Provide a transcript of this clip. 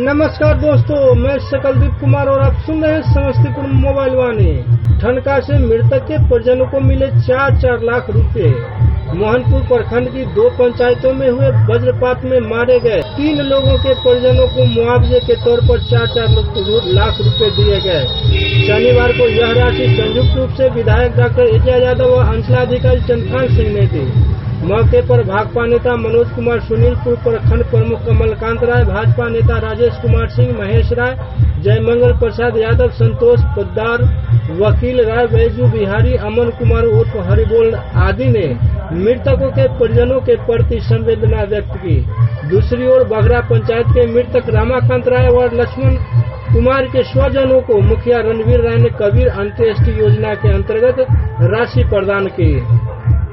नमस्कार दोस्तों, मैं सकलदीप कुमार और आप सुन रहे हैं समस्तीपुर मोबाइल वाणी। ठनका से मृतक के परिजनों को मिले 4-4 लाख रुपए। मोहनपुर प्रखंड की 2 पंचायतों में हुए वज्रपात में मारे गए 3 लोगों के परिजनों को मुआवजे के तौर पर 4-4 लाख रुपए दिए गए। शनिवार को यह राशि संयुक्त रूप से विधायक डॉक्टर एजाज यादव और अंचलाधिकारी चंद्रकांत सिंह ने दी। मौके पर भाकपा नेता मनोज कुमार, सुनीलपुर प्रखंड प्रमुख कमलकांत राय, भाजपा नेता राजेश कुमार सिंह, महेश राय, जयमंगल प्रसाद यादव, संतोष पोद्दार, वकील राय, बैजू बिहारी, अमन कुमार उर्फ हरिबोल आदि ने मृतकों के परिजनों के प्रति संवेदना व्यक्त की। दूसरी ओर बघरा पंचायत के मृतक रामाकांत राय और लक्ष्मण कुमार के स्वजनों को मुखिया रणवीर राय ने कबीर अंत्येष्टि योजना के अंतर्गत राशि प्रदान की।